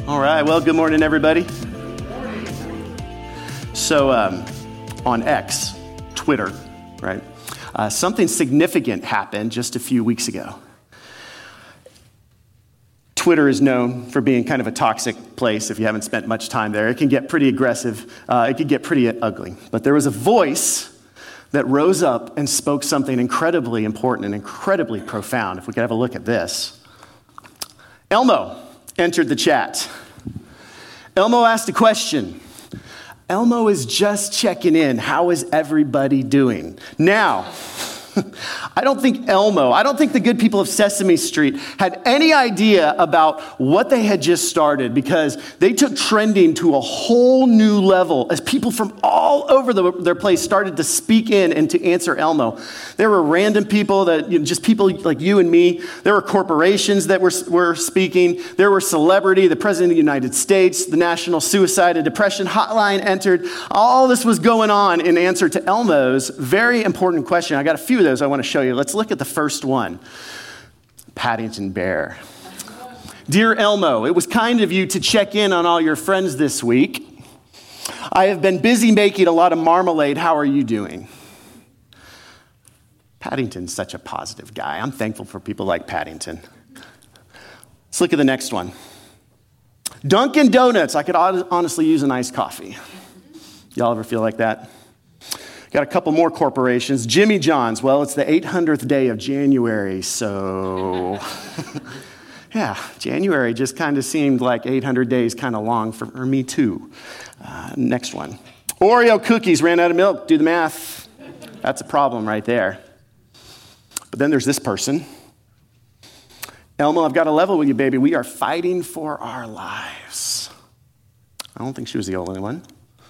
All right, well, good morning, everybody. So on X, Twitter, right, something significant happened just a few weeks ago. Twitter is known for being kind of a toxic place if you haven't spent much time there. It can get pretty aggressive. It can get pretty ugly. But there was a voice that rose up and spoke something incredibly important and incredibly profound. If we could have a look at this. Elmo entered the chat. Elmo asked a question. Elmo is just checking in. How is everybody doing? Now, I don't think the good people of Sesame Street had any idea about what they had just started, because they took trending to a whole new level as people from all over their place started to speak in and to answer Elmo. There were random people just people like you and me. There were corporations that were speaking. There were celebrity, the President of the United States, the National Suicide and Depression Hotline entered. All this was going on in answer to Elmo's very important question. I got a few of those I want to show you. Let's look at the first one. Paddington Bear. Dear Elmo, it was kind of you to check in on all your friends this week. I have been busy making a lot of marmalade. How are you doing? Paddington's such a positive guy. I'm thankful for people like Paddington. Let's look at the next one. Dunkin' Donuts. I could honestly use an iced coffee. Y'all ever feel like that? Got a couple more corporations. Jimmy John's. Well, it's the 800th day of January, so yeah, January just kind of seemed like 800 days kind of long for me too. Next one. Oreo cookies ran out of milk. Do the math. That's a problem right there. But then there's this person. Elmo, I've got to level with you, baby. We are fighting for our lives. I don't think she was the only one.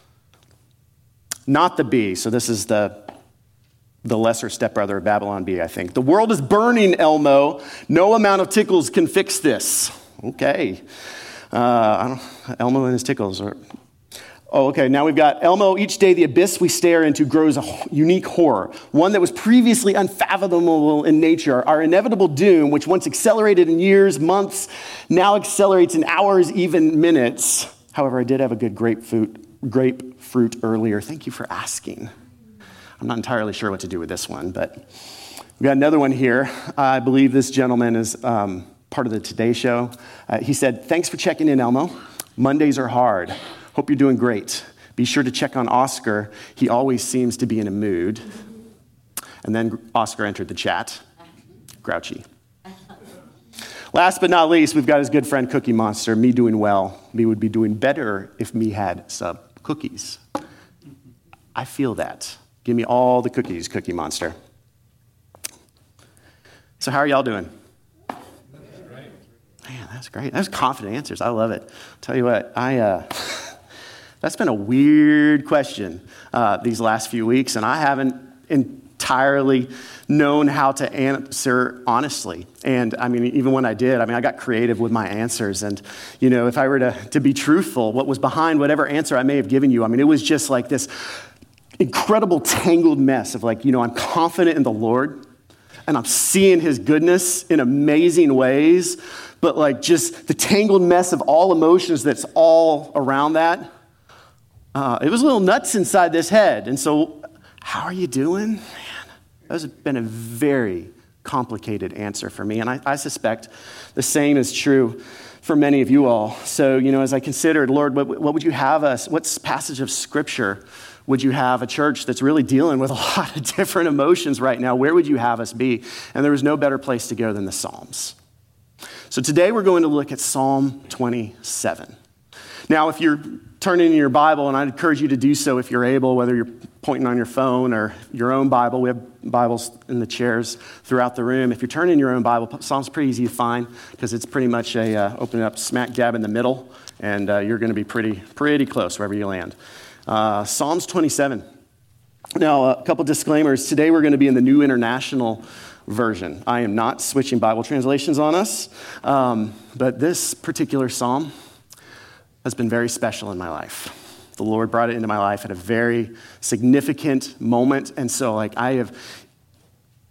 Not the Bee. So this is the lesser stepbrother of Babylon Bee, I think. The world is burning, Elmo. No amount of tickles can fix this. Okay. Elmo and his tickles. Okay, now we've got Elmo. Each day the abyss we stare into grows a unique horror, one that was previously unfathomable in nature. Our inevitable doom, which once accelerated in years, months, now accelerates in hours, even minutes. However, I did have a good grapefruit earlier. Thank you for asking. I'm not entirely sure what to do with this one, but we got another one here. I believe this gentleman is part of the Today Show. He said, thanks for checking in, Elmo. Mondays are hard. Hope you're doing great. Be sure to check on Oscar. He always seems to be in a mood. And then Oscar entered the chat. Grouchy. Last but not least, we've got his good friend Cookie Monster. Me doing well. Me would be doing better if me had some cookies. I feel that. Give me all the cookies, Cookie Monster. So how are y'all doing? Man, that's great. That's confident answers. I love it. I'll tell you what, that's been a weird question these last few weeks, and I haven't entirely known how to answer honestly. And I mean, even when I did, I got creative with my answers. And, if I were to be truthful, what was behind whatever answer I may have given you, it was just like this incredible tangled mess of I'm confident in the Lord and I'm seeing his goodness in amazing ways, but just the tangled mess of all emotions that's all around that. It was a little nuts inside this head. And so, how are you doing? Man, that has been a very complicated answer for me. And I suspect the same is true for many of you all. So, as I considered, Lord, what would you have us, what passage of Scripture would you have a church that's really dealing with a lot of different emotions right now? Where would you have us be? And there was no better place to go than the Psalms. So today we're going to look at Psalm 27. Now, if you're turning in your Bible, and I'd encourage you to do so if you're able, whether you're pointing on your phone or your own Bible. We have Bibles in the chairs throughout the room. If you're turning in your own Bible, Psalm's pretty easy to find because it's pretty much open up smack dab in the middle, and you're going to be pretty close wherever you land. Psalms 27. Now, a couple disclaimers. Today we're going to be in the New International Version. I am not switching Bible translations on us, but this particular psalm has been very special in my life. The Lord brought it into my life at a very significant moment, and so I have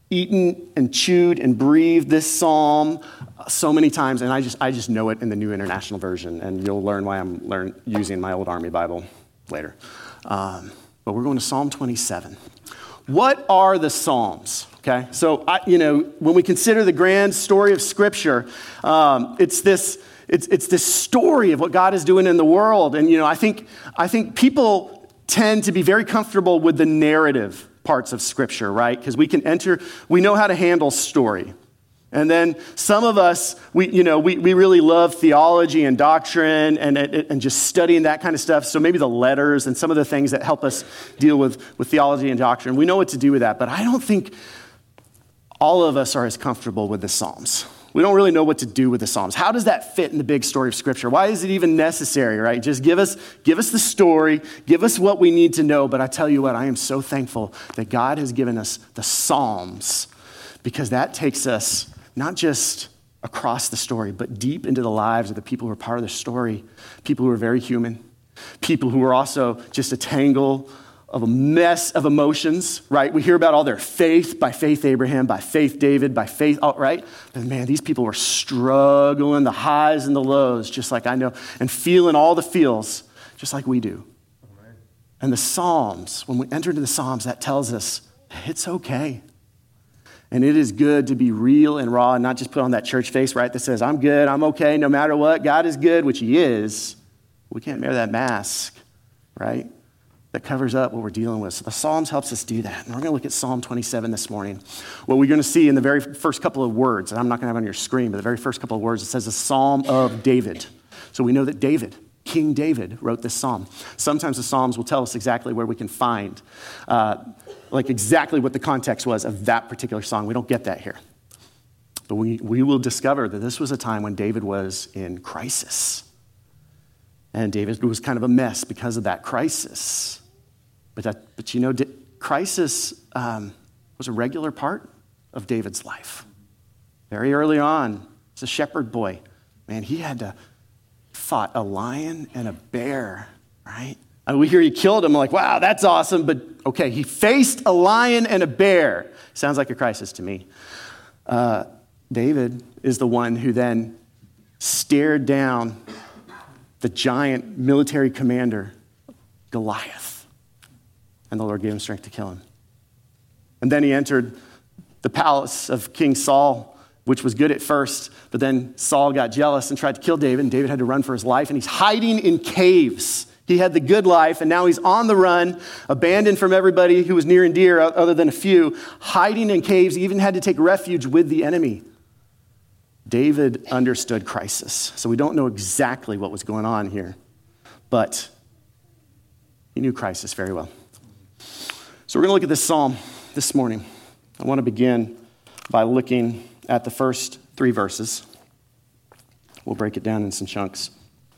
eaten and chewed and breathed this psalm so many times, and I just know it in the New International Version, and you'll learn why I'm using my old Army Bible later. But we're going to Psalm 27. What are the Psalms? Okay, so when we consider the grand story of Scripture, it's this story of what God is doing in the world, and I think people tend to be very comfortable with the narrative parts of Scripture, right? Because we know how to handle story. And then some of us, we really love theology and doctrine and just studying that kind of stuff. So maybe the letters and some of the things that help us deal with theology and doctrine, we know what to do with that. But I don't think all of us are as comfortable with the Psalms. We don't really know what to do with the Psalms. How does that fit in the big story of Scripture? Why is it even necessary, right? Just give us the story, give us what we need to know. But I tell you what, I am so thankful that God has given us the Psalms, because that takes us not just across the story, but deep into the lives of the people who are part of the story, people who are very human, people who are also just a tangle of a mess of emotions, right? We hear about all their faith, by faith Abraham, by faith David, by faith, right? And man, these people were struggling the highs and the lows, just like I know, and feeling all the feels, just like we do. Amen. And the Psalms, when we enter into the Psalms, that tells us it's okay. And it is good to be real and raw and not just put on that church face, right, that says, I'm good, I'm okay, no matter what. God is good, which he is. We can't wear that mask, right, that covers up what we're dealing with. So the Psalms helps us do that. And we're going to look at Psalm 27 this morning. What we're going to see in the very first couple of words, and I'm not going to have it on your screen, but the very first couple of words, it says the Psalm of David. So we know that King David wrote this psalm. Sometimes the Psalms will tell us exactly where we can find exactly what the context was of that particular song. We don't get that here. But we will discover that this was a time when David was in crisis. And David was kind of a mess because of that crisis. But crisis was a regular part of David's life. Very early on, as a shepherd boy, man, he had to fought a lion and a bear, right? We hear he killed him. I'm like, wow, that's awesome. But okay, he faced a lion and a bear. Sounds like a crisis to me. David is the one who then stared down the giant military commander, Goliath. And the Lord gave him strength to kill him. And then he entered the palace of King Saul, which was good at first, but then Saul got jealous and tried to kill David, and David had to run for his life, and he's hiding in caves. He had the good life, and now he's on the run, abandoned from everybody who was near and dear, other than a few, hiding in caves, even had to take refuge with the enemy. David understood crisis, so we don't know exactly what was going on here, but he knew crisis very well. So we're going to look at this psalm this morning. I want to begin by looking at the first 3 verses. We'll break it down in some chunks.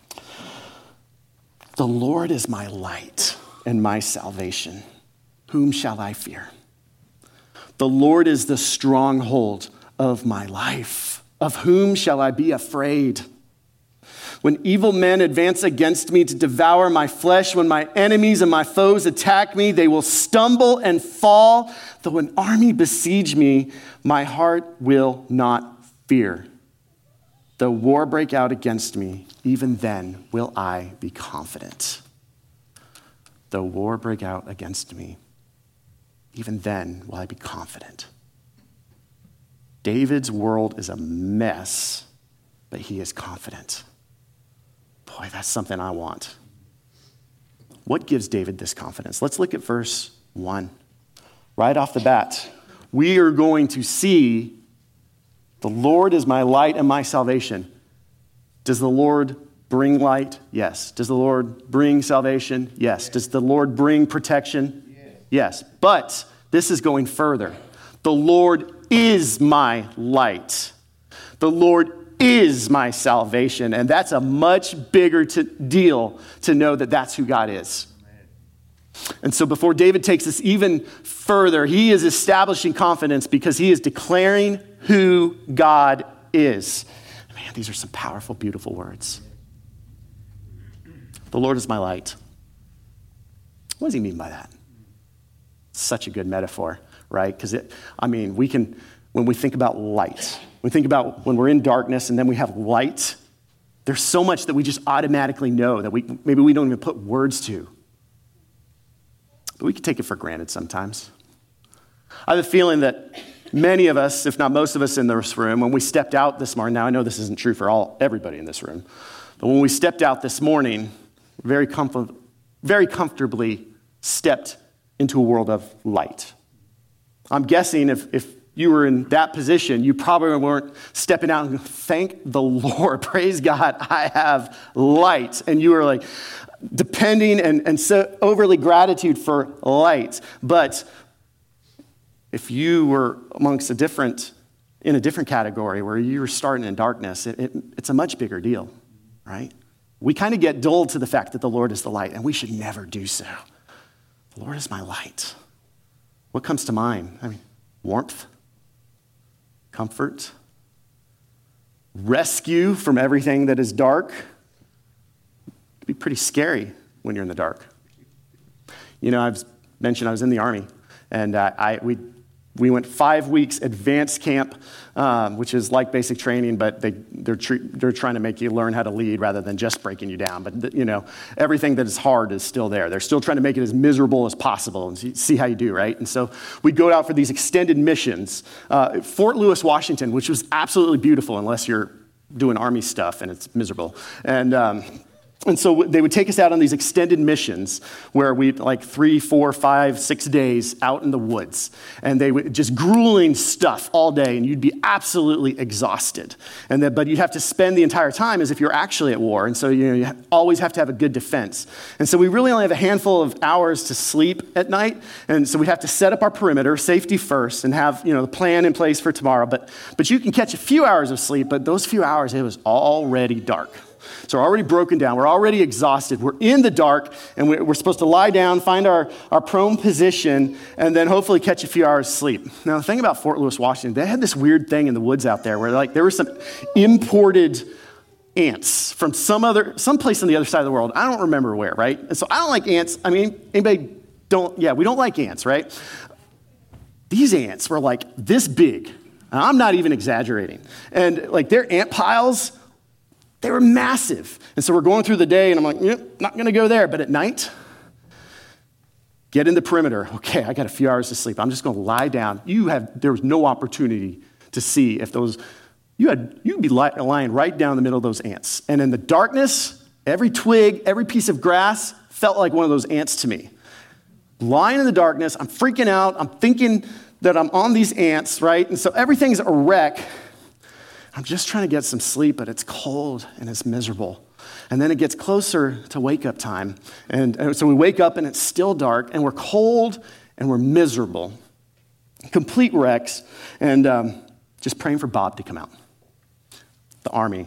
The Lord is my light and my salvation. Whom shall I fear? The Lord is the stronghold of my life. Of whom shall I be afraid? When evil men advance against me to devour my flesh, when my enemies and my foes attack me, they will stumble and fall. Though an army besiege me, my heart will not fear. Though war break out against me, even then will I be confident. Though war break out against me, even then will I be confident. David's world is a mess, but he is confident. Boy, that's something I want. What gives David this confidence? Let's look at verse 1. Right off the bat, we are going to see the Lord is my light and my salvation. Does the Lord bring light? Yes. Does the Lord bring salvation? Yes. Does the Lord bring protection? Yes. But this is going further. The Lord is my light. The Lord is my salvation. And that's a much bigger deal to know that that's who God is. And so before David takes this even further, he is establishing confidence because he is declaring who God is. Man, these are some powerful, beautiful words. The Lord is my light. What does he mean by that? Such a good metaphor, right? Because when we think about light, we think about when we're in darkness and then we have light, there's so much that we just automatically know that maybe we don't even put words to. But we can take it for granted sometimes. I have a feeling that many of us, if not most of us in this room, when we stepped out this morning, now I know this isn't true for everybody in this room, but when we stepped out this morning, very comfortably stepped into a world of light. I'm guessing if you were in that position, you probably weren't stepping out and thank the Lord, praise God, I have light. And you were like depending and so overly gratitude for light. But if you were amongst in a different category where you were starting in darkness, it's a much bigger deal, right? We kind of get dulled to the fact that the Lord is the light, and we should never do so. The Lord is my light. What comes to mind? Warmth, comfort, rescue from everything that is dark. It'd be pretty scary when you're in the dark. I've mentioned I was in the Army, and we went 5 weeks advanced camp, which is like basic training, but they're trying to make you learn how to lead rather than just breaking you down. But everything that is hard is still there. They're still trying to make it as miserable as possible and see how you do, right? And so we'd go out for these extended missions. Fort Lewis, Washington, which was absolutely beautiful unless you're doing Army stuff and it's miserable. And so they would take us out on these extended missions where we like 3, 4, 5, 6 days out in the woods. And they would just grueling stuff all day, and you'd be absolutely exhausted. But you'd have to spend the entire time as if you're actually at war. And so you always have to have a good defense. And so we really only have a handful of hours to sleep at night. And so we'd have to set up our perimeter, safety first, and have the plan in place for tomorrow. But you can catch a few hours of sleep, but those few hours, it was already dark. So we're already broken down. We're already exhausted. We're in the dark, and we're supposed to lie down, find our prone position, and then hopefully catch a few hours sleep. Now, the thing about Fort Lewis, Washington, they had this weird thing in the woods out there where there were some imported ants from some place on the other side of the world. I don't remember where, right? And so I don't like ants. Anybody don't? Yeah, we don't like ants, right? These ants were like this big. And I'm not even exaggerating. And their ant piles, they were massive. And so we're going through the day, and I'm like, not going to go there. But at night, get in the perimeter. Okay, I got a few hours to sleep. I'm just going to lie down. There was no opportunity to see if you'd be lying right down in the middle of those ants. And in the darkness, every twig, every piece of grass felt like one of those ants to me. Lying in the darkness, I'm freaking out. I'm thinking that I'm on these ants, right? And so everything's a wreck. I'm just trying to get some sleep, but it's cold and it's miserable. And then it gets closer to wake-up time. And so we wake up and it's still dark, and we're cold and we're miserable. Complete wrecks. And just praying for Bob to come out. The Army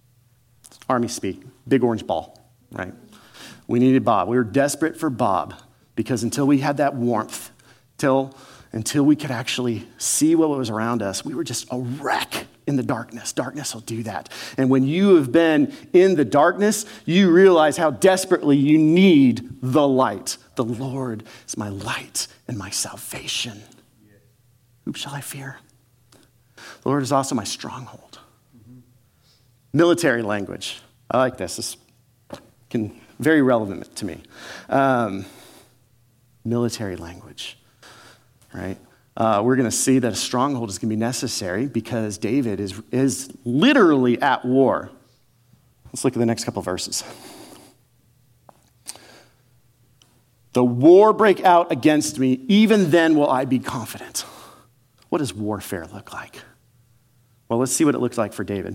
speak. Big orange ball, right? We needed Bob. We were desperate for Bob because until we had that warmth, until we could actually see what was around us, we were just a wreck in the darkness. Darkness will do that. And when you have been in the darkness, you realize how desperately you need the light. The Lord is my light and my salvation. Whom shall I fear? The Lord is also my stronghold. Military language. I like this. This is very relevant to me. Military language, right? We're going to see that a stronghold is going to be necessary because David is literally at war. Let's look at the next couple verses. The war break out against me, even then will I be confident. What does warfare look like? Well, let's see what it looks like for David.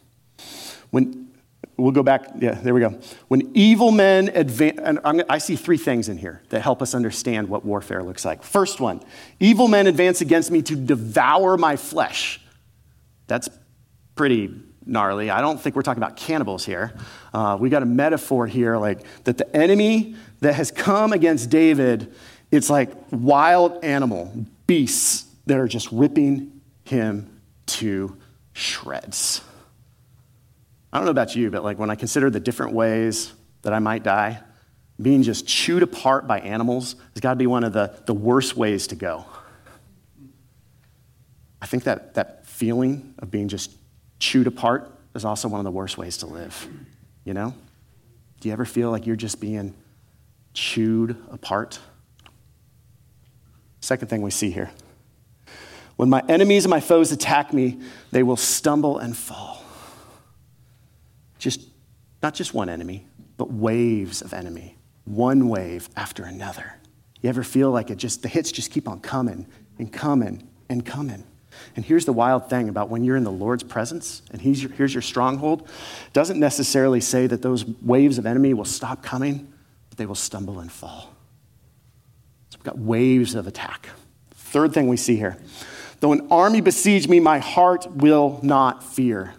We'll go back. Yeah, there we go. When evil men advance, and I see 3 things in here that help us understand what warfare looks like. First one, evil men advance against me to devour my flesh. That's pretty gnarly. I don't think we're talking about cannibals here. We got a metaphor here, like that the enemy that has come against David, it's like wild animal beasts that are just ripping him to shreds. I don't know about you, but when I consider the different ways that I might die, being just chewed apart by animals has got to be one of the worst ways to go. I think that feeling of being just chewed apart is also one of the worst ways to live, you know? Do you ever feel like you're just being chewed apart? Second thing we see here. When my enemies and my foes attack me, they will stumble and fall. Not just one enemy, but waves of enemy. One wave after another. You ever feel like the hits just keep on coming and coming and coming? And here's the wild thing about when you're in the Lord's presence and here's your stronghold. It doesn't necessarily say that those waves of enemy will stop coming, but they will stumble and fall. So we've got waves of attack. Third thing we see here. Though an army besiege me, my heart will not fear.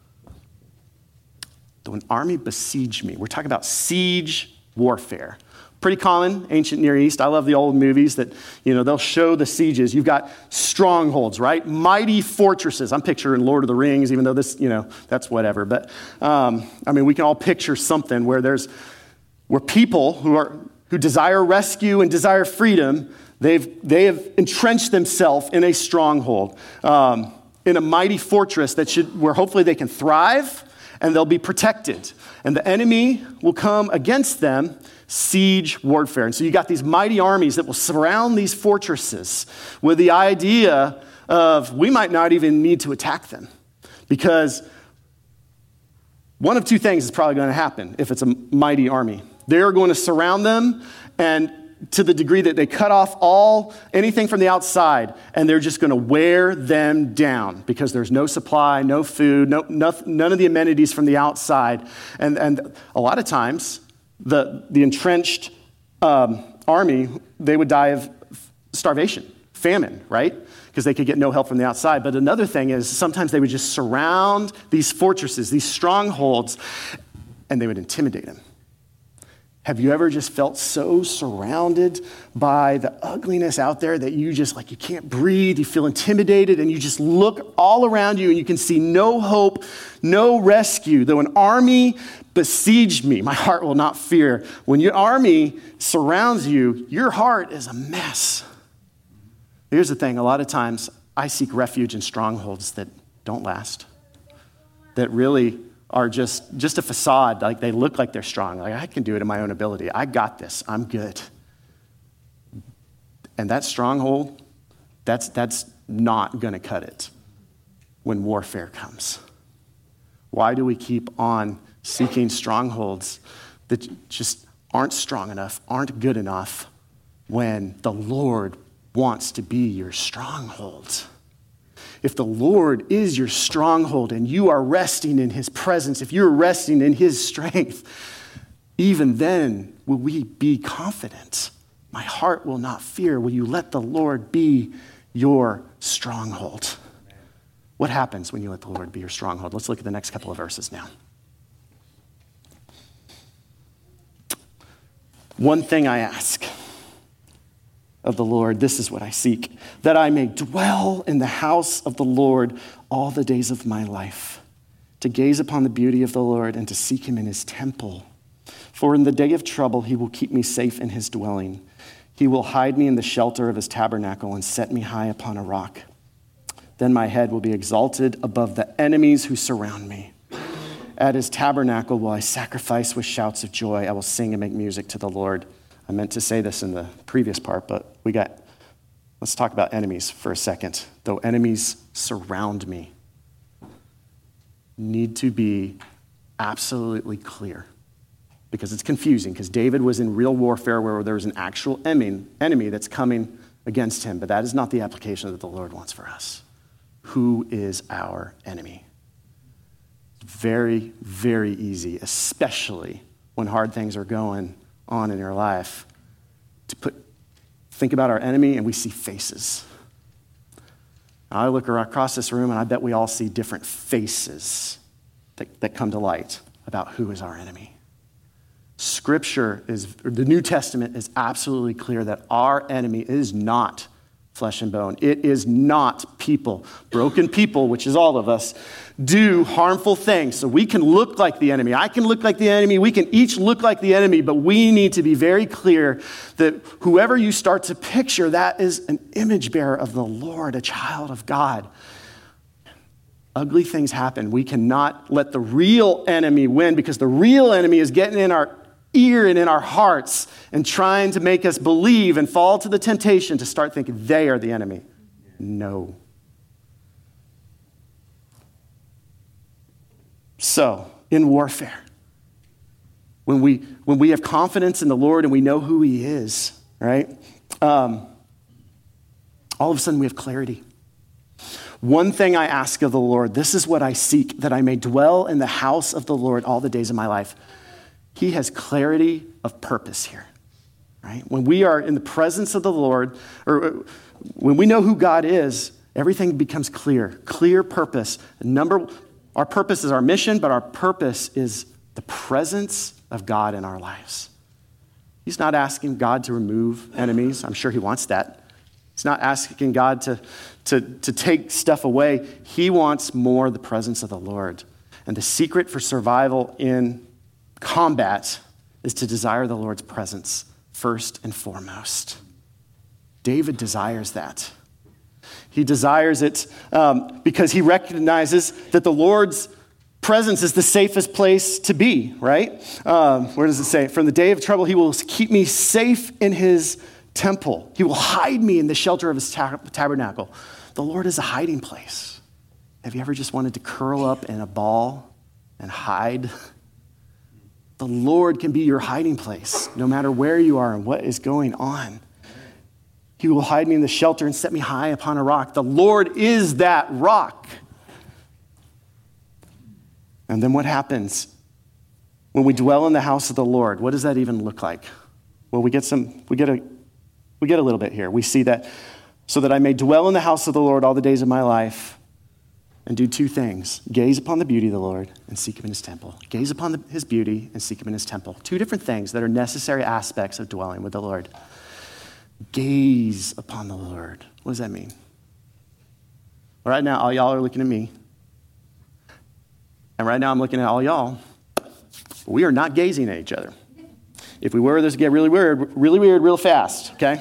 Though an army besiege me. We're talking about siege warfare. Pretty common, ancient Near East. I love the old movies that, they'll show the sieges. You've got strongholds, right? Mighty fortresses. I'm picturing Lord of the Rings, even though this, that's whatever. But, we can all picture something where people who desire rescue and desire freedom, they have entrenched themselves in a stronghold, in a mighty fortress where hopefully they can thrive and they'll be protected. And the enemy will come against them, siege warfare. And so you got these mighty armies that will surround these fortresses with the idea of we might not even need to attack them, because one of two things is probably going to happen if it's a mighty army. They're going to surround them, and to the degree that they cut off anything from the outside, and they're just going to wear them down because there's no supply, no food, none of the amenities from the outside. And a lot of times, the entrenched army, they would die of starvation, famine, right? Because they could get no help from the outside. But another thing is sometimes they would just surround these fortresses, these strongholds, and they would intimidate them. Have you ever just felt so surrounded by the ugliness out there that you just you can't breathe, you feel intimidated, and you just look all around you and you can see no hope, no rescue? Though an army besieged me, my heart will not fear. When your army surrounds you, your heart is a mess. Here's the thing, a lot of times I seek refuge in strongholds that don't last, that really are just a facade. Like they look like they're strong. Like I can do it in my own ability. I got this. I'm good. And that stronghold, that's not going to cut it when warfare comes. Why do we keep on seeking strongholds that just aren't strong enough, aren't good enough, when the Lord wants to be your stronghold? If the Lord is your stronghold and you are resting in his presence, if you're resting in his strength, even then will we be confident. My heart will not fear. Will you let the Lord be your stronghold? What happens when you let the Lord be your stronghold? Let's look at the next couple of verses now. One thing I ask of the Lord, this is what I seek, that I may dwell in the house of the Lord all the days of my life, to gaze upon the beauty of the Lord and to seek him in his temple. For in the day of trouble, he will keep me safe in his dwelling. He will hide me in the shelter of his tabernacle and set me high upon a rock. Then my head will be exalted above the enemies who surround me. At his tabernacle will I sacrifice with shouts of joy. I will sing and make music to the Lord. I meant to say this in the previous part, but let's talk about enemies for a second. Though enemies surround me, need to be absolutely clear, because it's confusing, because David was in real warfare where there was an actual enemy that's coming against him, but that is not the application that the Lord wants for us. Who is our enemy? Very, very easy, especially when hard things are going on in your life, to think about our enemy and we see faces. I look across this room and I bet we all see different faces that come to light about who is our enemy. The New Testament is absolutely clear that our enemy is not flesh and bone. It is not people. Broken people, which is all of us, do harmful things. So we can look like the enemy. I can look like the enemy. We can each look like the enemy, but we need to be very clear that whoever you start to picture, that is an image bearer of the Lord, a child of God. Ugly things happen. We cannot let the real enemy win, because the real enemy is getting in our ear and in our hearts and trying to make us believe and fall to the temptation to start thinking they are the enemy. No. So, in warfare, when we have confidence in the Lord and we know who he is, right? All of a sudden we have clarity. One thing I ask of the Lord, this is what I seek, that I may dwell in the house of the Lord all the days of my life. He has clarity of purpose here, right? When we are in the presence of the Lord, or when we know who God is, everything becomes clear purpose. Our purpose is our mission, but our purpose is the presence of God in our lives. He's not asking God to remove enemies. I'm sure he wants that. He's not asking God to take stuff away. He wants more the presence of the Lord. And the secret for survival in combat is to desire the Lord's presence first and foremost. David desires that. He desires it because he recognizes that the Lord's presence is the safest place to be, right? Where does it say? From the day of trouble, he will keep me safe in his temple. He will hide me in the shelter of his tabernacle. The Lord is a hiding place. Have you ever just wanted to curl up in a ball and hide? The Lord can be your hiding place, no matter where you are and what is going on. He will hide me in the shelter and set me high upon a rock. The Lord is that rock. And then what happens when we dwell in the house of the Lord? What does that even look like? Well, we get a little bit here. We see that, so that I may dwell in the house of the Lord all the days of my life, and do two things: gaze upon the beauty of the Lord and seek him in his temple. Gaze upon his beauty and seek him in his temple. Two different things that are necessary aspects of dwelling with the Lord. Gaze upon the Lord. What does that mean? Well, right now, all y'all are looking at me. And right now, I'm looking at all y'all. We are not gazing at each other. If we were, this would get really weird, real fast, okay?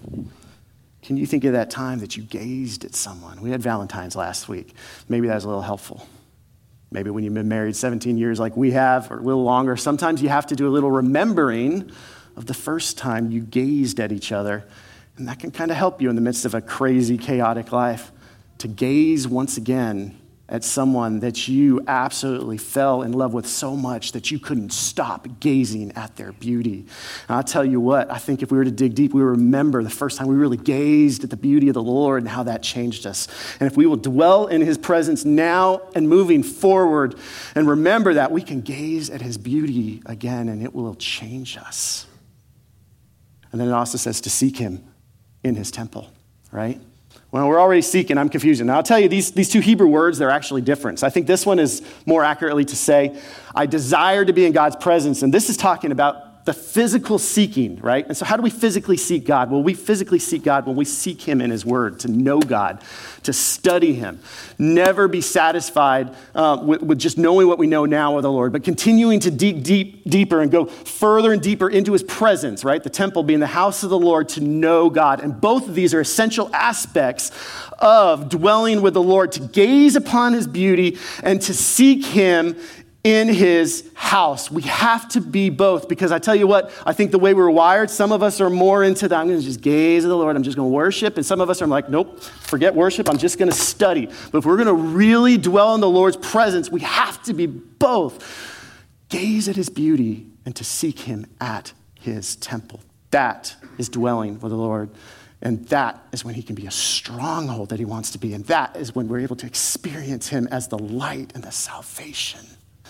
Can you think of that time that you gazed at someone? We had Valentine's last week. Maybe that was a little helpful. Maybe when you've been married 17 years like we have, or a little longer, sometimes you have to do a little remembering of the first time you gazed at each other. And that can kind of help you in the midst of a crazy, chaotic life, to gaze once again at someone that you absolutely fell in love with so much that you couldn't stop gazing at their beauty. And I'll tell you what, I think if we were to dig deep, we would remember the first time we really gazed at the beauty of the Lord and how that changed us. And if we will dwell in his presence now and moving forward and remember that, we can gaze at his beauty again and it will change us. And then it also says to seek him in his temple, right? Well, we're already seeking. I'm confused. Now, I'll tell you, these two Hebrew words, they're actually different. So I think this one is more accurately to say, I desire to be in God's presence. And this is talking about the physical seeking, right? And so how do we physically seek God? Well, we physically seek God when we seek him in his word, to know God, to study him. Never be satisfied with just knowing what we know now of the Lord, but continuing to dig deeper and go further and deeper into his presence, right? The temple being the house of the Lord, to know God. And both of these are essential aspects of dwelling with the Lord, to gaze upon his beauty and to seek him in his house. We have to be both, because I tell you what, I think the way we're wired, some of us are more into that. I'm going to just gaze at the Lord. I'm just going to worship. And some of us are like, nope, forget worship. I'm just going to study. But if we're going to really dwell in the Lord's presence, we have to be both. Gaze at his beauty and to seek him at his temple. That is dwelling with the Lord. And that is when he can be a stronghold that he wants to be. And that is when we're able to experience him as the light and the salvation.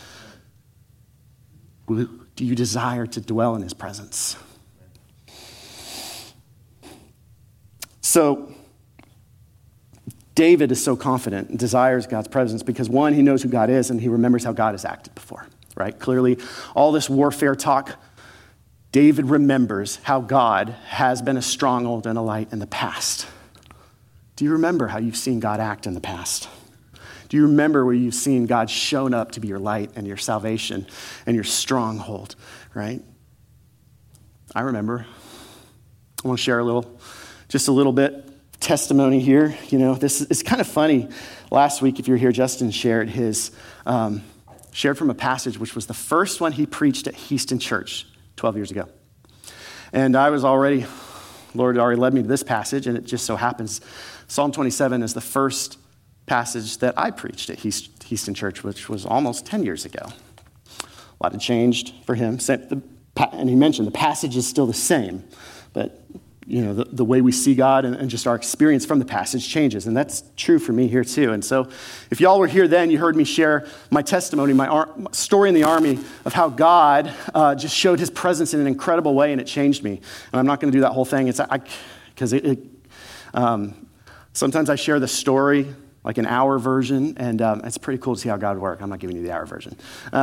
Do you desire to dwell in his presence? So, David is so confident and desires God's presence because, one, he knows who God is and he remembers how God has acted before, right? Clearly, all this warfare talk, David remembers how God has been a stronghold and a light in the past. Do you remember how you've seen God act in the past? Do you remember where you've seen God shown up to be your light and your salvation and your stronghold, right? I remember. I want to share just a little bit testimony here. This is kind of funny. Last week, if you were here, Justin shared from a passage which was the first one he preached at Houston Church 12 years ago. And Lord had already led me to this passage, and it just so happens Psalm 27 is the first passage that I preached at Houston Church, which was almost 10 years ago. A lot had changed for him. And he mentioned the passage is still the same, but the way we see God and just our experience from the passage changes, and that's true for me here too. And so if y'all were here then, you heard me share my testimony, my story in the Army of how God just showed his presence in an incredible way, and it changed me. And I'm not going to do that whole thing. Sometimes I share the story, like an hour version, and it's pretty cool to see how God works. I'm not giving you the hour version.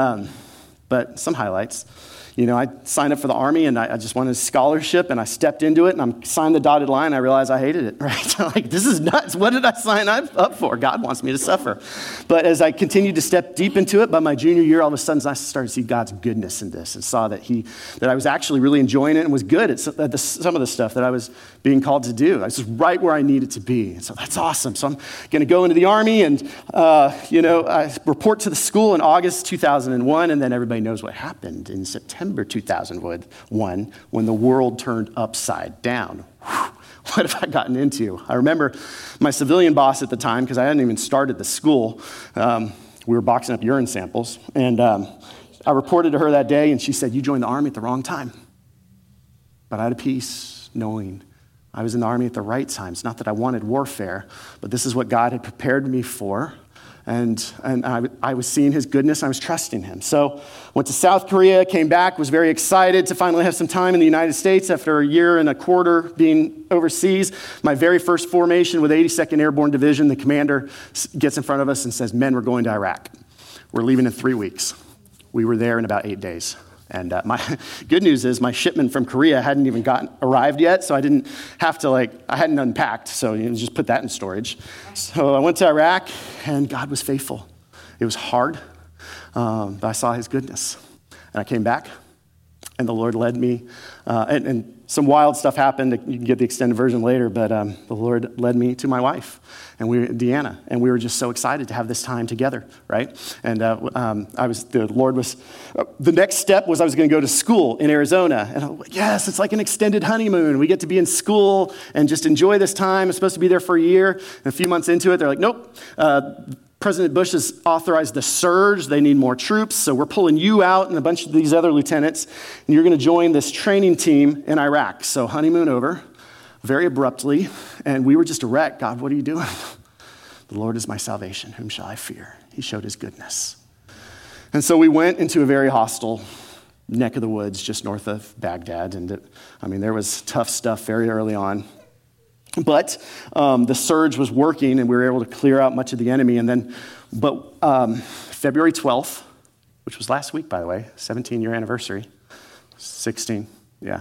But some highlights. I signed up for the Army, and I just wanted a scholarship, and I stepped into it, and I signed the dotted line. I realized I hated it, right? Like, this is nuts. What did I sign up for? God wants me to suffer. But as I continued to step deep into it, by my junior year, all of a sudden, I started to see God's goodness in this and saw that I was actually really enjoying it and was good at some of the stuff that I was being called to do. I was just right where I needed to be. And so that's awesome. So I'm going to go into the Army, and, I report to the school in August 2001, and then everybody knows what happened in September 2001 when the world turned upside down. What have I gotten into? I remember my civilian boss at the time, because I hadn't even started the school. We were boxing up urine samples, and I reported to her that day, and she said, "You joined the Army at the wrong time." But I had a peace knowing I was in the Army at the right time. It's not that I wanted warfare, but this is what God had prepared me for. And I was seeing his goodness, and I was trusting him. So went to South Korea, came back, was very excited to finally have some time in the United States after a year and a quarter being overseas. My very first formation with 82nd Airborne Division, the commander gets in front of us and says, "Men, we're going to Iraq. We're leaving in 3 weeks." We were there in about 8 days. And my good news is my shipment from Korea hadn't even arrived yet, so I didn't have to, I hadn't unpacked, so just put that in storage. So I went to Iraq, and God was faithful. It was hard, but I saw his goodness. And I came back, and the Lord led me, and some wild stuff happened. You can get the extended version later, but the Lord led me to my wife, and Deanna, and we were just so excited to have this time together, right? And the next step was I was going to go to school in Arizona, and I'm like, yes, it's like an extended honeymoon. We get to be in school and just enjoy this time. I'm supposed to be there for a year, and a few months into it, they're like, nope. President Bush has authorized the surge. They need more troops, so we're pulling you out and a bunch of these other lieutenants, and you're going to join this training team in Iraq. So honeymoon over, very abruptly, and we were just a wreck. God, what are you doing? The Lord is my salvation. Whom shall I fear? He showed his goodness. And so we went into a very hostile neck of the woods just north of Baghdad, and there was tough stuff very early on. But the surge was working, and we were able to clear out much of the enemy. But February 12th, which was last week, by the way, 17-year anniversary, 16, yeah.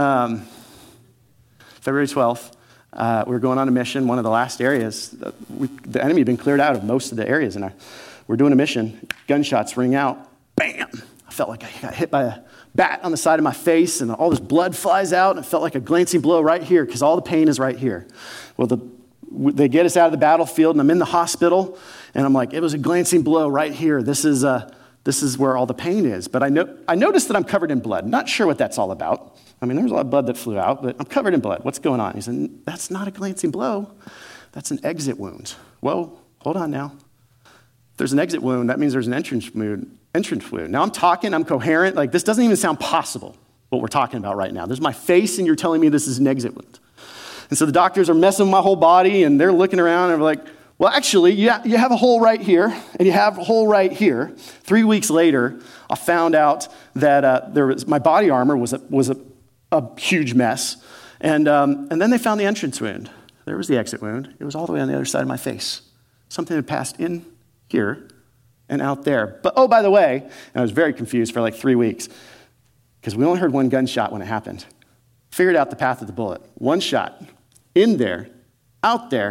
February 12th, we were going on a mission, one of the last areas. The enemy had been cleared out of most of the areas, and we're doing a mission. Gunshots ring out, bam! I felt like I got hit by a bat on the side of my face, and all this blood flies out, and it felt like a glancing blow right here, because all the pain is right here. Well, they get us out of the battlefield, and I'm in the hospital, and I'm like, it was a glancing blow right here. This is where all the pain is. But I noticed that I'm covered in blood. Not sure what that's all about. There's a lot of blood that flew out, but I'm covered in blood. What's going on? He said, that's not a glancing blow. That's an exit wound. Whoa, hold on now. If there's an exit wound, that means there's an entrance wound. Now I'm talking, I'm coherent. This doesn't even sound possible, what we're talking about right now. There's my face, and you're telling me this is an exit wound. And so the doctors are messing with my whole body, and they're looking around, and they're like, well, actually, you have a hole right here, and you have a hole right here. 3 weeks later, I found out that my body armor was a huge mess. And then they found the entrance wound. There was the exit wound. It was all the way on the other side of my face. Something had passed in here and out there. But, oh, by the way, and I was very confused for 3 weeks, because we only heard one gunshot when it happened. Figured out the path of the bullet. One shot, in there, out there,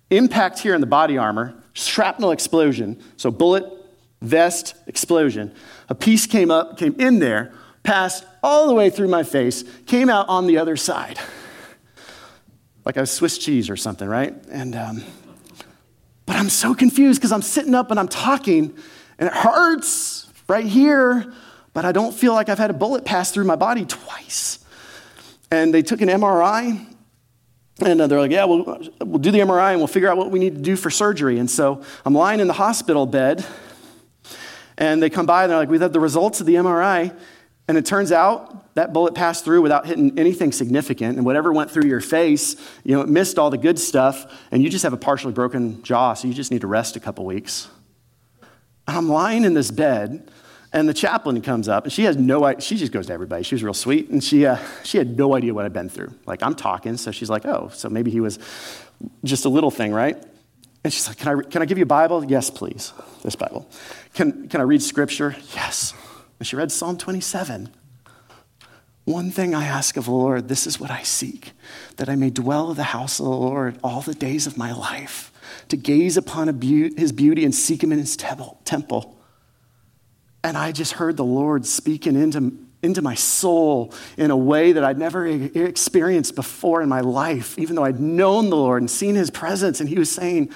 impact here in the body armor, shrapnel explosion, so bullet, vest, explosion. A piece came in there, passed all the way through my face, came out on the other side. Like I was Swiss cheese or something, right? But I'm so confused because I'm sitting up and I'm talking, and it hurts right here, but I don't feel like I've had a bullet pass through my body twice. And they took an MRI, and they're like, yeah, we'll do the MRI and we'll figure out what we need to do for surgery. And so I'm lying in the hospital bed, and they come by and they're like, we've had the results of the MRI, and it turns out that bullet passed through without hitting anything significant, and whatever went through your face, it missed all the good stuff, and you just have a partially broken jaw, so you just need to rest a couple weeks. And I'm lying in this bed, and the chaplain comes up, and she has no idea. She just goes to everybody. She was real sweet, and she had no idea what I'd been through. Like, I'm talking, so she's like, oh, so maybe he was just a little thing, right? And she's like, can I give you a Bible? Yes, please, this Bible. Can I read scripture? Yes. And she read Psalm 27. One thing I ask of the Lord, this is what I seek, that I may dwell in the house of the Lord all the days of my life, to gaze upon his beauty and seek him in his temple. And I just heard the Lord speaking into my soul in a way that I'd never experienced before in my life, even though I'd known the Lord and seen his presence. And he was saying,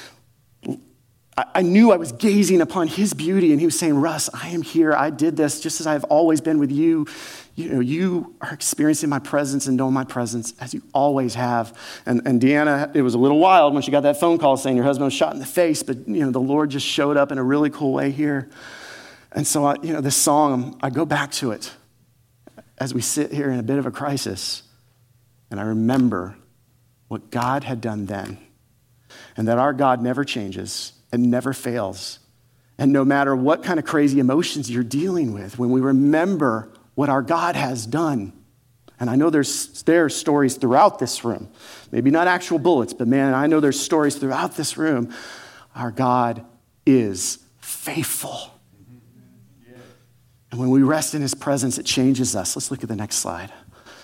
I knew I was gazing upon his beauty, and he was saying, Russ, I am here. I did this just as I've always been with you. You are experiencing my presence and know my presence as you always have. And Deanna, it was a little wild when she got that phone call saying your husband was shot in the face, but the Lord just showed up in a really cool way here. And so, this song, I go back to it as we sit here in a bit of a crisis, and I remember what God had done then, and that our God never changes and never fails. And no matter what kind of crazy emotions you're dealing with, when we remember what our God has done, and I know there are stories throughout this room, maybe not actual bullets, but man, I know there's stories throughout this room. Our God is faithful. And when we rest in his presence, it changes us. Let's look at the next slide.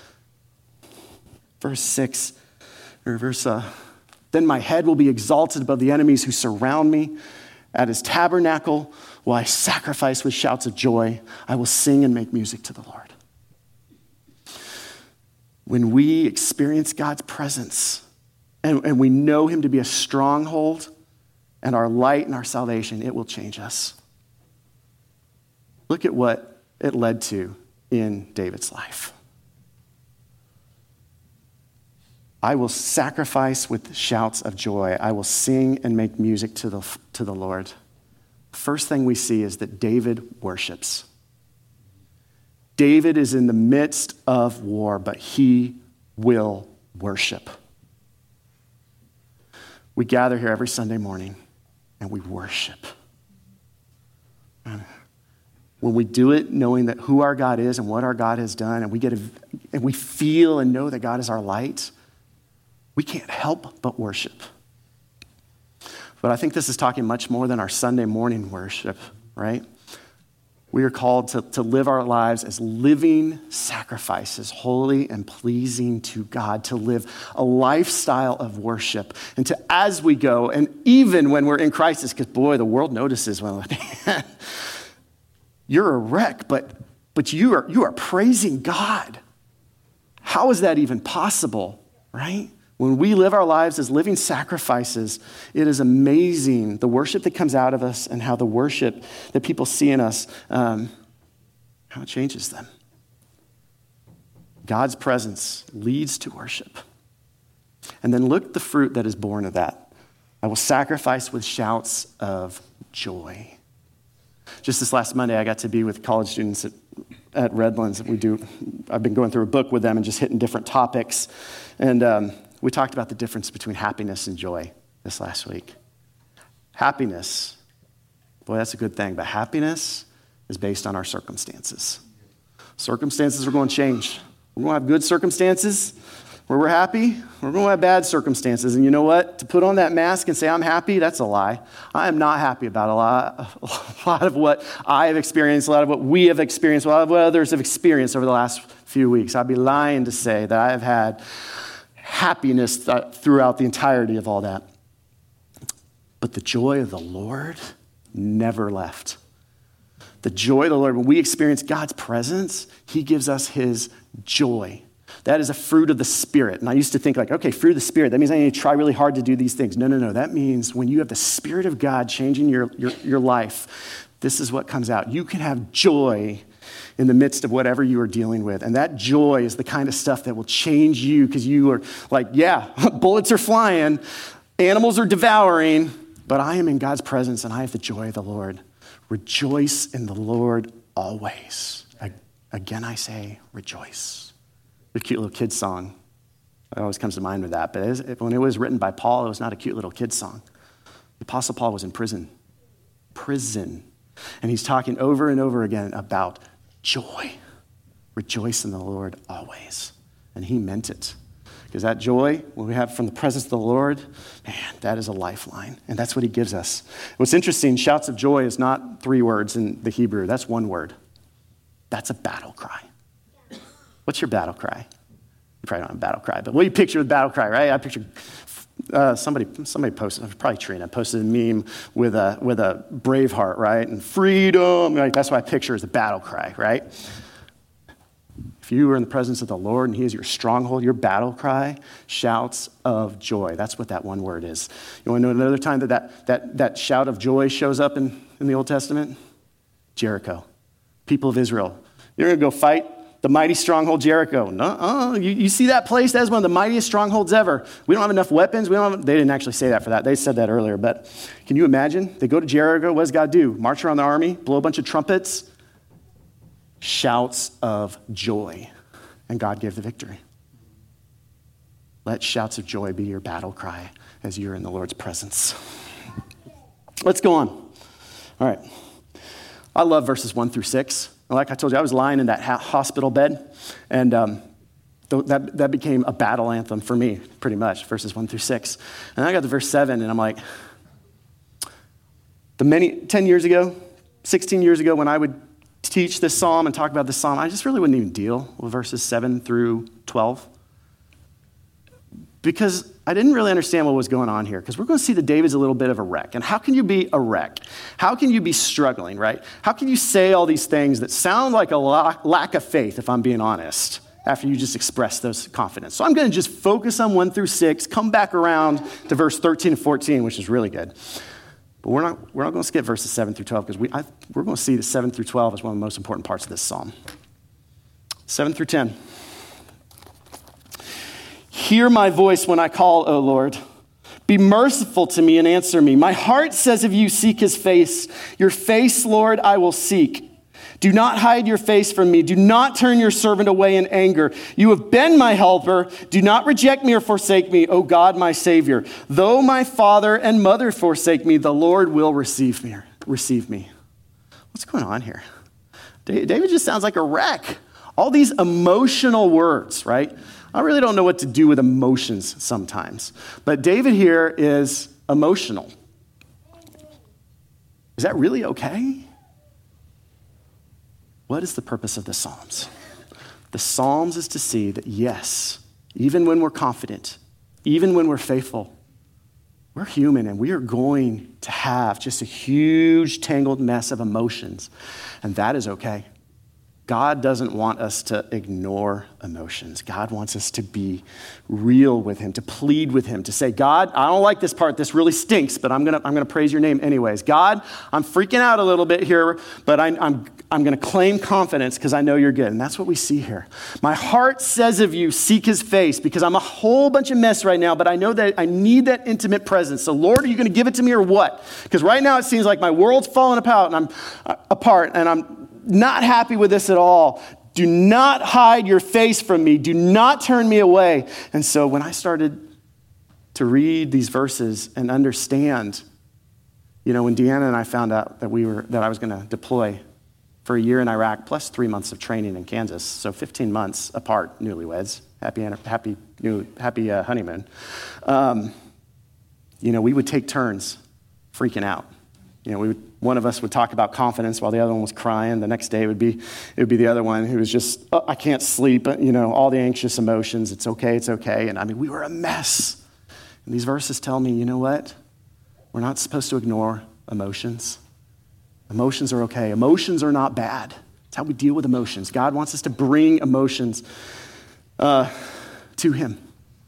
Then my head will be exalted above the enemies who surround me. At his tabernacle will I sacrifice with shouts of joy. I will sing and make music to the Lord. When we experience God's presence and we know him to be a stronghold and our light and our salvation, it will change us. Look at what it led to in David's life. I will sacrifice with shouts of joy. I will sing and make music to the Lord. First thing we see is that David worships. David is in the midst of war, but he will worship. We gather here every Sunday morning and we worship. When we do it knowing that who our God is and what our God has done, and we feel and know that God is our light, we can't help but worship. But I think this is talking much more than our Sunday morning worship, right? We are called to live our lives as living sacrifices, holy and pleasing to God, to live a lifestyle of worship. And as we go, and even when we're in crisis, because boy, the world notices, well, you're a wreck, but you are praising God. How is that even possible, right? When we live our lives as living sacrifices, it is amazing the worship that comes out of us and how the worship that people see in us, how it changes them. God's presence leads to worship. And then look at the fruit that is born of that. I will sacrifice with shouts of joy. Just this last Monday, I got to be with college students at Redlands. I've been going through a book with them and just hitting different topics. And we talked about the difference between happiness and joy this last week. Happiness, boy, that's a good thing. But happiness is based on our circumstances. Circumstances are going to change. We're going to have good circumstances where we're happy. We're going to have bad circumstances. And you know what? To put on that mask and say, I'm happy, that's a lie. I am not happy about a lot of what I have experienced, a lot of what we have experienced, a lot of what others have experienced over the last few weeks. I'd be lying to say that I have had happiness throughout the entirety of all that. but the joy of the Lord never left. The joy of the Lord, when we experience God's presence, he gives us his joy. That is a fruit of the Spirit. And I used to think like, okay, fruit of the Spirit, that means I need to try really hard to do these things. No. That means when you have the Spirit of God changing your life, this is what comes out. You can have joy in the midst of whatever you are dealing with. And that joy is the kind of stuff that will change you because you are like, yeah, bullets are flying, animals are devouring, but I am in God's presence and I have the joy of the Lord. Rejoice in the Lord always. Again, I say rejoice. A cute little kid's song. It always comes to mind with that. But when it was written by Paul, it was not a cute little kid's song. The Apostle Paul was in prison. And he's talking over and over again about joy. Rejoice in the Lord always. And he meant it. Because that joy, when we have from the presence of the Lord, man, that is a lifeline. And that's what he gives us. What's interesting, shouts of joy is not 3 words in the Hebrew. That's 1 word. That's a battle cry. What's your battle cry? You probably don't have a battle cry, but what do you picture with battle cry, right? I picture somebody posted, probably Trina, posted a meme with a Braveheart, right? And freedom, like that's what I picture as a battle cry, right? If you are in the presence of the Lord and he is your stronghold, your battle cry, shouts of joy. That's what that 1 word is. You want to know another time that shout of joy shows up in the Old Testament? Jericho. People of Israel. You're going to go fight the mighty stronghold Jericho. No, you see that place? That is one of the mightiest strongholds ever. We don't have enough weapons. They didn't actually say that for that. They said that earlier. But can you imagine? They go to Jericho. What does God do? March around the army, blow a bunch of trumpets. Shouts of joy. And God gave the victory. Let shouts of joy be your battle cry as you're in the Lord's presence. Let's go on. All right. I love verses 1 through 6. Like I told you, I was lying in that hospital bed, and that became a battle anthem for me, pretty much, verses 1 through 6. And I got to verse 7, and I'm like, 10 years ago, 16 years ago, when I would teach this psalm and talk about this psalm, I just really wouldn't even deal with verses 7 through 12. Because I didn't really understand what was going on here. Because we're going to see that David's a little bit of a wreck. And how can you be a wreck? How can you be struggling, right? How can you say all these things that sound like a lack of faith, if I'm being honest, after you just express those confidence? So I'm going to just focus on 1 through 6, come back around to verse 13 and 14, which is really good. But we're not going to skip verses 7 through 12 because we're going to see that 7 through 12 is one of the most important parts of this psalm. 7 through 10. Hear my voice when I call, O Lord. Be merciful to me and answer me. My heart says of you, seek his face. Your face, Lord, I will seek. Do not hide your face from me. Do not turn your servant away in anger. You have been my helper. Do not reject me or forsake me, O God, my Savior. Though my father and mother forsake me, the Lord will receive me. What's going on here? David just sounds like a wreck. All these emotional words, right? I really don't know what to do with emotions sometimes. But David here is emotional. Is that really okay? What is the purpose of the Psalms? The Psalms is to see that, yes, even when we're confident, even when we're faithful, we're human and we are going to have just a huge tangled mess of emotions. And that is okay. God doesn't want us to ignore emotions. God wants us to be real with him, to plead with him, to say, God, I don't like this part. This really stinks, but I'm gonna praise your name anyways. God, I'm freaking out a little bit here, but I'm going to claim confidence because I know you're good. And that's what we see here. My heart says of you, seek his face, because I'm a whole bunch of mess right now, but I know that I need that intimate presence. So Lord, are you going to give it to me or what? Because right now it seems like my world's falling apart and I'm not happy with this at all. Do not hide your face from me. Do not turn me away. And so when I started to read these verses and understand, when Deanna and I found out that I was going to deploy for a year in Iraq, plus 3 months of training in Kansas, so 15 months apart, newlyweds, happy honeymoon. We would take turns freaking out. One of us would talk about confidence while the other one was crying. The next day it would be the other one who was just, I can't sleep, all the anxious emotions. It's okay. And we were a mess. And these verses tell me, you know what? We're not supposed to ignore emotions. Emotions are okay. Emotions are not bad. It's how we deal with emotions. God wants us to bring emotions to him.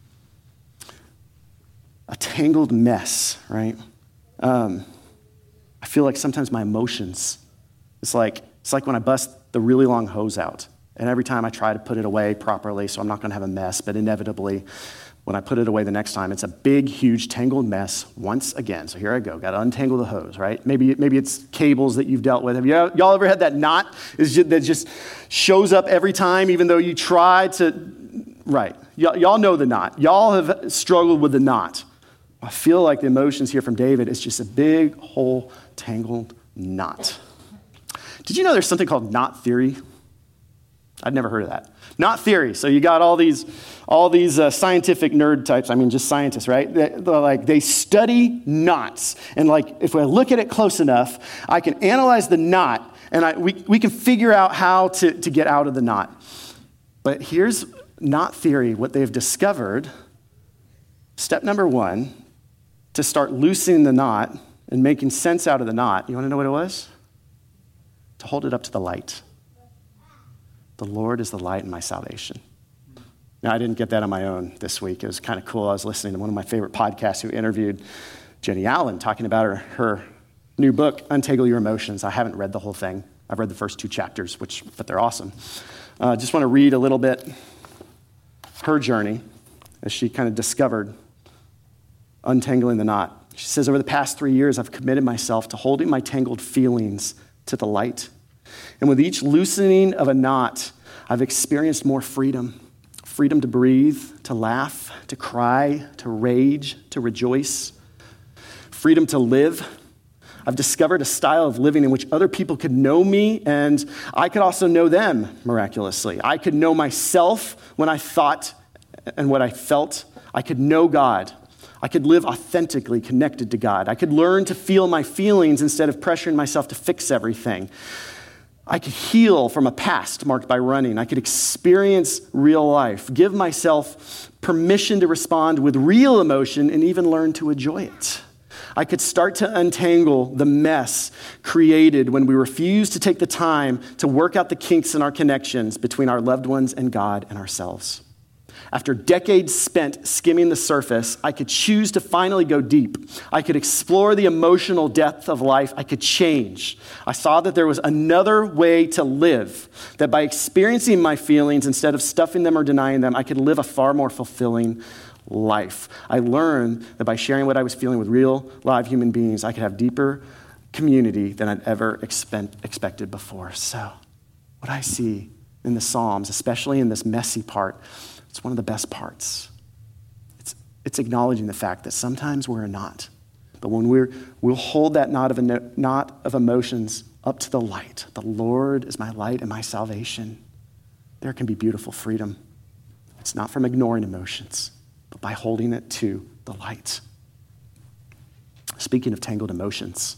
A tangled mess, right? I feel like sometimes my emotions, it's like when I bust the really long hose out. And every time I try to put it away properly so I'm not going to have a mess, but inevitably when I put it away the next time, it's a big, huge, tangled mess once again. So here I go. Got to untangle the hose, right? Maybe it's cables that you've dealt with. Have y'all ever had that knot that just shows up every time even though you try to, right. Y'all know the knot. Y'all have struggled with the knot. I feel like the emotions here from David is just a big, whole, tangled knot. Did you know there's something called knot theory? I'd never heard of that. Knot theory. So you got all these scientific nerd types. I mean, just scientists, right? They study knots. And if I look at it close enough, I can analyze the knot and we can figure out how to get out of the knot. But here's knot theory. What they've discovered, step number 1, to start loosening the knot and making sense out of the knot. You want to know what it was? To hold it up to the light. The Lord is the light in my salvation. Now, I didn't get that on my own this week. It was kind of cool. I was listening to one of my favorite podcasts who interviewed Jenny Allen talking about her new book, Untangle Your Emotions. I haven't read the whole thing. I've read the first 2 chapters, but they're awesome. Just want to read a little bit her journey as she kind of discovered untangling the knot. She says, over the past 3 years, I've committed myself to holding my tangled feelings to the light. And with each loosening of a knot, I've experienced more freedom. Freedom to breathe, to laugh, to cry, to rage, to rejoice. Freedom to live. I've discovered a style of living in which other people could know me and I could also know them miraculously. I could know myself when I thought and what I felt. I could know God. I could live authentically connected to God. I could learn to feel my feelings instead of pressuring myself to fix everything. I could heal from a past marked by running. I could experience real life, give myself permission to respond with real emotion, and even learn to enjoy it. I could start to untangle the mess created when we refuse to take the time to work out the kinks in our connections between our loved ones and God and ourselves. After decades spent skimming the surface, I could choose to finally go deep. I could explore the emotional depth of life. I could change. I saw that there was another way to live, that by experiencing my feelings instead of stuffing them or denying them, I could live a far more fulfilling life. I learned that by sharing what I was feeling with real, live human beings, I could have deeper community than I'd ever expected before. So what I see in the Psalms, especially in this messy part, it's one of the best parts. It's acknowledging the fact that sometimes we're a knot. But when we'll hold that knot of emotions up to the light, the Lord is my light and my salvation, there can be beautiful freedom. It's not from ignoring emotions, but by holding it to the light. Speaking of tangled emotions,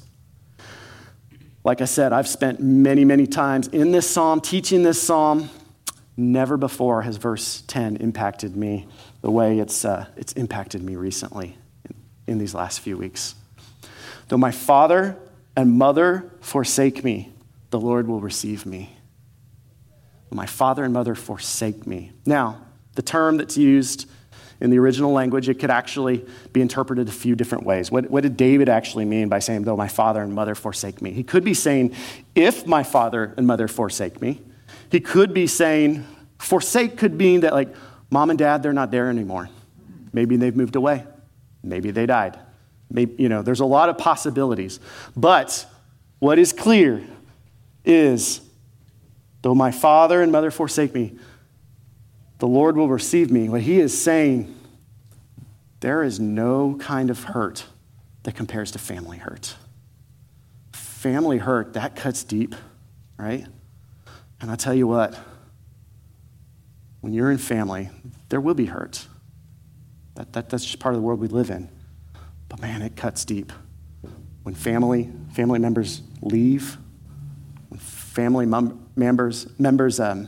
like I said, I've spent many, many times in this psalm, teaching this psalm. Never before has verse 10 impacted me the way it's impacted me recently in these last few weeks. Though my father and mother forsake me, the Lord will receive me. Though my father and mother forsake me. Now, the term that's used in the original language, it could actually be interpreted a few different ways. What did David actually mean by saying, though my father and mother forsake me? He could be saying, if my father and mother forsake me. He could be saying, forsake could mean that like mom and dad, they're not there anymore. Maybe they've moved away. Maybe they died. Maybe, there's a lot of possibilities. But what is clear is, though my father and mother forsake me, the Lord will receive me. What he is saying, there is no kind of hurt that compares to family hurt. Family hurt, that cuts deep, right? And I'll tell you what, when you're in family, there will be hurt. That's just part of the world we live in. But man, it cuts deep. When family members leave, when family members, when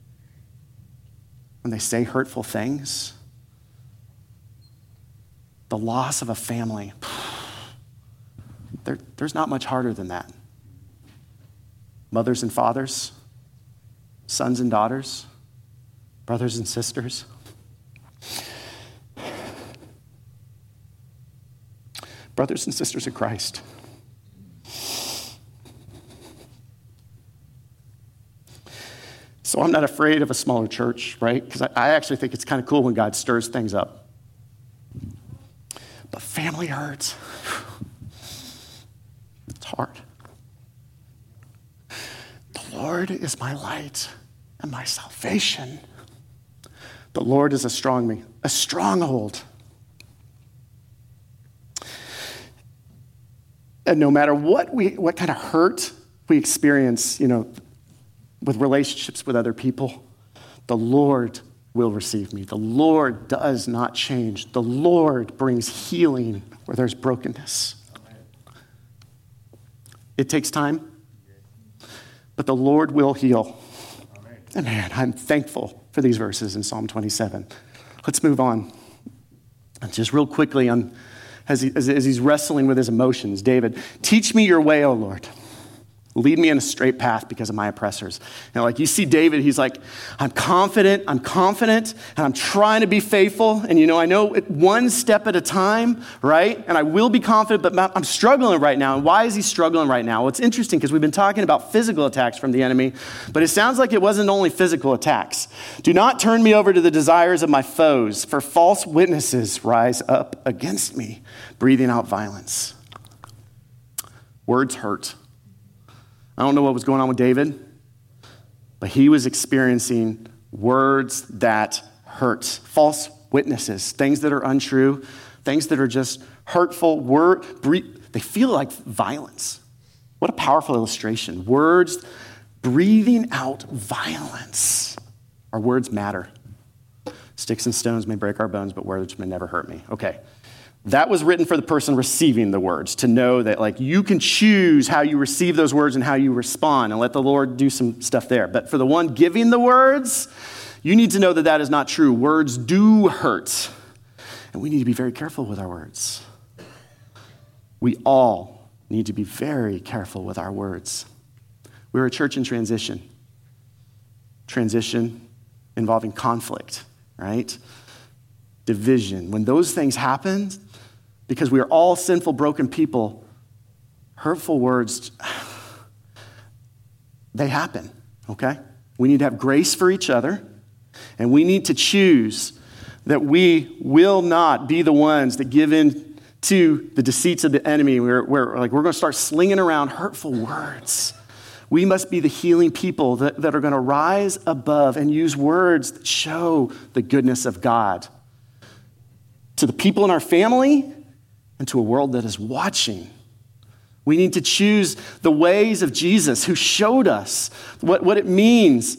they say hurtful things, the loss of a family, There's not much harder than that. Mothers and fathers, sons and daughters, brothers and sisters. Brothers and sisters of Christ. So I'm not afraid of a smaller church, right? Because I actually think it's kind of cool when God stirs things up. But family hurts. It's hard. The Lord is my light and my salvation. The Lord is a stronghold. And no matter what kind of hurt we experience, with relationships with other people, the Lord will receive me. The Lord does not change. The Lord brings healing where there's brokenness. It takes time, but the Lord will heal. And man, I'm thankful for these verses in Psalm 27. Let's move on. And just real quickly, as he's wrestling with his emotions, David, teach me your way, O Lord. Lead me in a straight path because of my oppressors. You see David, he's like, I'm confident, and I'm trying to be faithful. And I know it one step at a time, right? And I will be confident, but I'm struggling right now. And why is he struggling right now? Well, it's interesting because we've been talking about physical attacks from the enemy, but it sounds like it wasn't only physical attacks. Do not turn me over to the desires of my foes, for false witnesses rise up against me, breathing out violence. Words hurt. I don't know what was going on with David, but he was experiencing words that hurt. False witnesses, things that are untrue, things that are just hurtful. They feel like violence. What a powerful illustration. Words breathing out violence. Our words matter. Sticks and stones may break our bones, but words may never hurt me. Okay. That was written for the person receiving the words, to know that you can choose how you receive those words and how you respond, and let the Lord do some stuff there. But for the one giving the words, you need to know that is not true. Words do hurt, and we need to be very careful with our words. We all need to be very careful with our words. We're a church in transition. Transition involving conflict, right? Division. When those things happen, because we are all sinful, broken people, hurtful words, they happen, okay? We need to have grace for each other, and we need to choose that we will not be the ones that give in to the deceits of the enemy. We're going to start slinging around hurtful words. We must be the healing people that are going to rise above and use words that show the goodness of God to the people in our family and to a world that is watching. We need to choose the ways of Jesus, who showed us what it means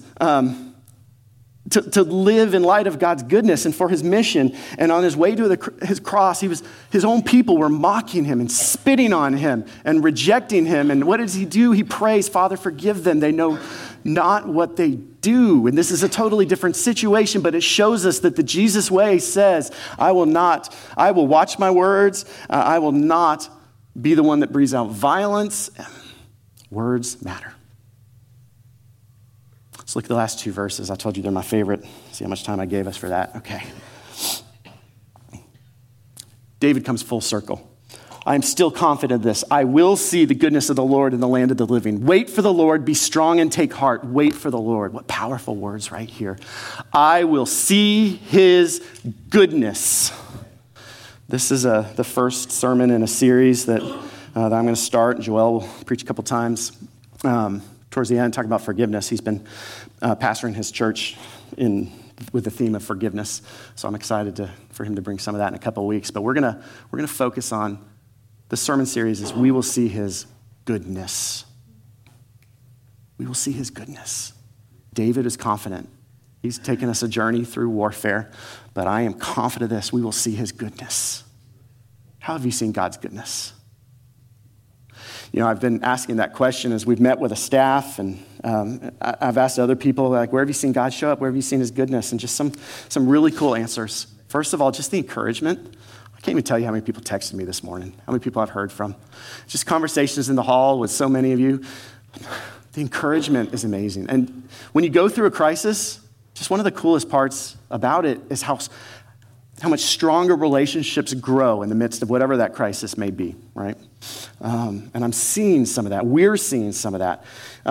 to live in light of God's goodness and for his mission. And on his way to his cross, his own people were mocking him and spitting on him and rejecting him. And what does he do? He prays, Father, forgive them. They know not what they do. And this is a totally different situation, but it shows us that the Jesus way says, I will watch my words. I will not be the one that breathes out violence. Words matter. Let's look at the last two verses. I told you they're my favorite. See how much time I gave us for that. Okay. David comes full circle. I am still confident of this. I will see the goodness of the Lord in the land of the living. Wait for the Lord. Be strong and take heart. Wait for the Lord. What powerful words right here. I will see his goodness. This is the first sermon in a series that I'm going to start. Joel will preach a couple times towards the end, talking about forgiveness. He's been pastoring his church with the theme of forgiveness. So I'm excited for him to bring some of that in a couple of weeks. But we're gonna focus on the sermon series is we will see his goodness. We will see his goodness. David is confident. He's taken us a journey through warfare, but I am confident of this. We will see his goodness. How have you seen God's goodness? I've been asking that question as we've met with a staff, and I've asked other people, where have you seen God show up? Where have you seen his goodness? And just some really cool answers. First of all, just the encouragement. can't even tell you how many people texted me this morning, how many people I've heard from. Just conversations in the hall with so many of you. The encouragement is amazing. And when you go through a crisis, just one of the coolest parts about it is how much stronger relationships grow in the midst of whatever that crisis may be, right? And I'm seeing some of that. We're seeing some of that.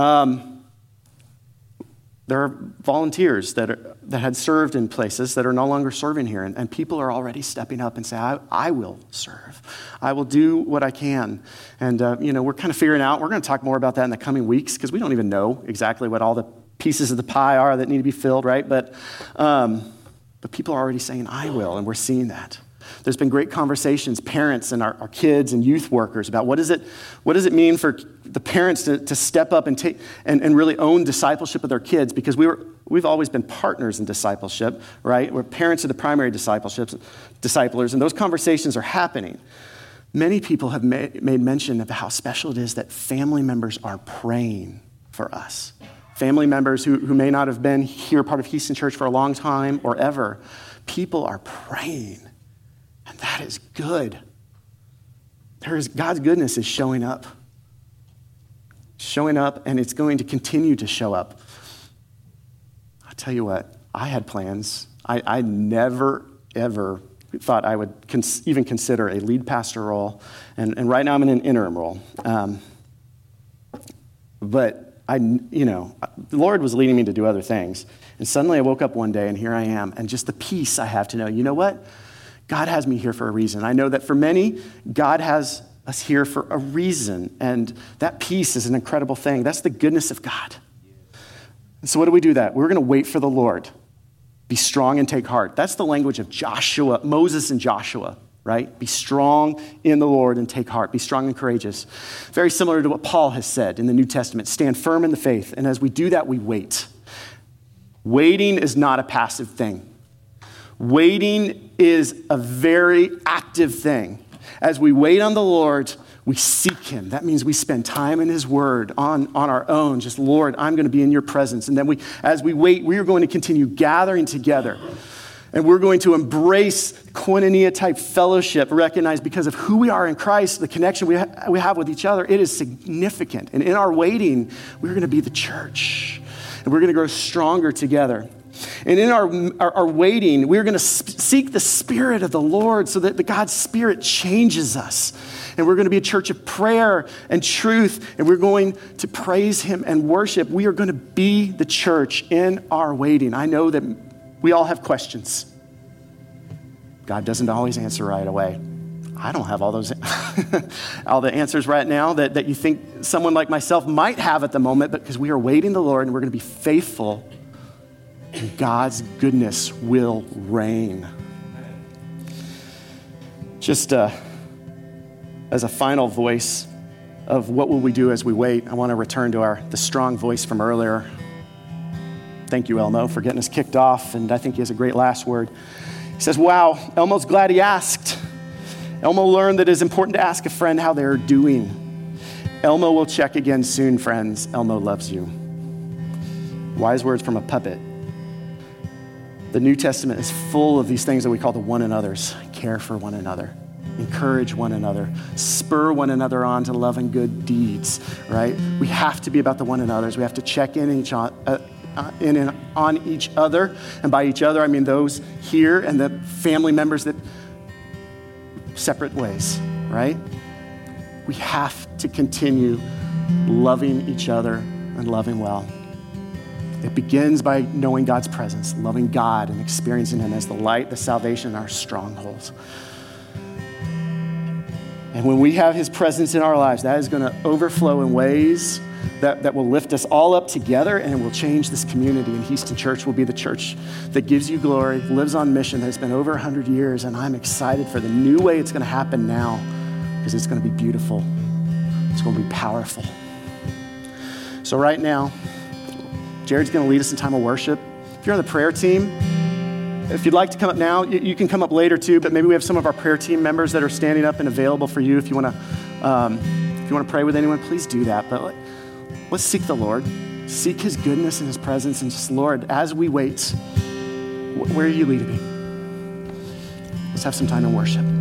There are volunteers that had served in places that are no longer serving here, and people are already stepping up and saying, I will serve. I will do what I can. And, we're kind of figuring out, we're going to talk more about that in the coming weeks because we don't even know exactly what all the pieces of the pie are that need to be filled, right? But people are already saying, I will, and we're seeing that. There's been great conversations, parents and our kids and youth workers, about what does it mean for the parents to step up and take and really own discipleship of their kids, because we've always been partners in discipleship, right? We're parents of the primary disciplers, and those conversations are happening. Many people have made mention of how special it is that family members are praying for us. Family members who may not have been here, part of Houston Church for a long time or ever. People are praying, and that is good. God's goodness is showing up, and it's going to continue to show up. I'll tell you what, I had plans. I never, ever thought I would even consider a lead pastor role, and right now I'm in an interim role. But the Lord was leading me to do other things. And suddenly I woke up one day and here I am. And just the peace I have to know, you know what? God has me here for a reason. I know that for many, God has us here for a reason. And that peace is an incredible thing. That's the goodness of God. And so what do we do that? We're going to wait for the Lord. Be strong and take heart. That's the language of Joshua, Moses and Joshua. Right? Be strong in the Lord and take heart. Be strong and courageous. Very similar to what Paul has said in the New Testament. Stand firm in the faith. And as we do that, we wait. Waiting is not a passive thing. Waiting is a very active thing. As we wait on the Lord, we seek him. That means we spend time in his word on our own. Just, Lord, I'm going to be in your presence. And then as we wait, we are going to continue gathering together. And we're going to embrace koinonia-type fellowship, recognize because of who we are in Christ, the connection we have with each other, it is significant. And in our waiting, we're going to be the church. And we're going to grow stronger together. And in our waiting, we're going to seek the Spirit of the Lord so that the God's Spirit changes us. And we're going to be a church of prayer and truth, and we're going to praise him and worship. We are going to be the church in our waiting. I know that we all have questions. God doesn't always answer right away. I don't have all the answers right now that you think someone like myself might have at the moment, but because we are waiting the Lord and we're going to be faithful, and God's goodness will reign. Just as a final voice of what will we do as we wait, I want to return to the strong voice from earlier. Thank you, Elmo, for getting us kicked off, and I think he has a great last word. He says, wow, Elmo's glad he asked. Elmo learned that it is important to ask a friend how they're doing. Elmo will check again soon, friends. Elmo loves you. Wise words from a puppet. The New Testament is full of these things that we call the one another's. Care for one another. Encourage one another. Spur one another on to love and good deeds, right? We have to be about the one another's. We have to check in on each other. And by each other, I mean those here and the family members that separate ways, right? We have to continue loving each other and loving well. It begins by knowing God's presence, loving God and experiencing him as the light, the salvation, and our strongholds. And when we have his presence in our lives, that is going to overflow in ways that will lift us all up together, and it will change this community. And Houston Church will be the church that gives you glory, lives on mission, that has been over 100 years. And I'm excited for the new way it's going to happen now, because it's going to be beautiful. It's going to be powerful. So right now, Jared's going to lead us in time of worship. If you're on the prayer team, if you'd like to come up now, you can come up later too, but maybe we have some of our prayer team members that are standing up and available for you. If you want to pray with anyone, please do that. But let's seek the Lord, seek his goodness and his presence, and just, Lord, as we wait, where are you leading me? Let's have some time in worship.